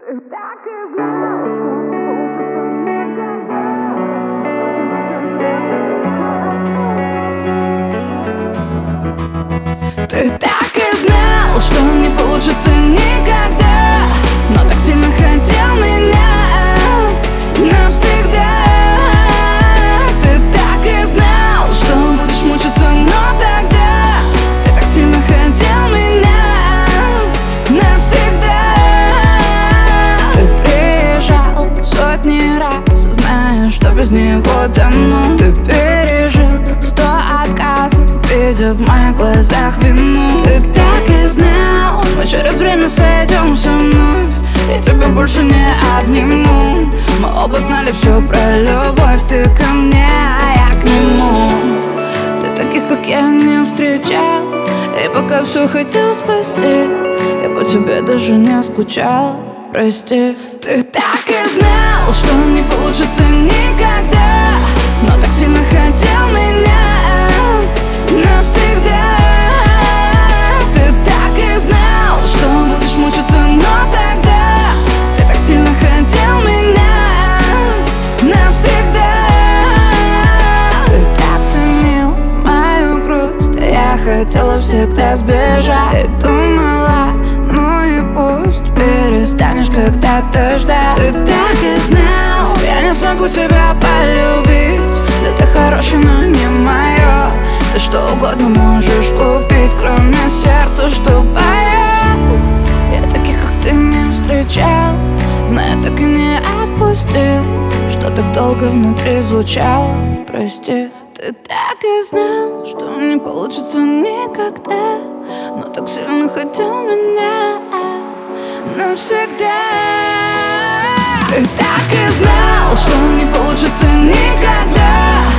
так и знал, что не получится никогда. Ты так и знал, что не получится никогда, но так сильно хотел меня навсегда. Ты так и знал, что будешь мучиться, но тогда ты так сильно хотел меня навсегда. Ты приезжал сотни раз, зная, что без него тону. Ты пережил 100 отказов, видя в моих глазах вину. Ты так и знал, мы через время сойдемся вновь, я тебя больше не обниму. Мы оба знали все про любовь, ты ко мне, а я к нему. Ты таких, как я, не встречал, и пока все хотел спасти, я по тебе даже не скучал, прости. Ты так и знал, что не получится никогда, но так сильно хотел меня навсегда. Ты так и знал, что будешь мучиться, но тогда ты так сильно хотел меня навсегда. Ты так ценил мою грусть, а я хотела всегда сбежать. И думала, ну и пусть перестанешь когда-то ждать. Ты так и знал, я не смогу тебя полюбить. Да ты хороший, но не мое. Ты что угодно можешь купить, кроме сердца, что поет. Я таких, как ты, не встречал, зная, так и не отпустил, что так долго внутри звучало, прости. Ты так и знал, что не получится никогда, но так сильно хотел меня навсегда. Ты так и знал, что не получится никогда,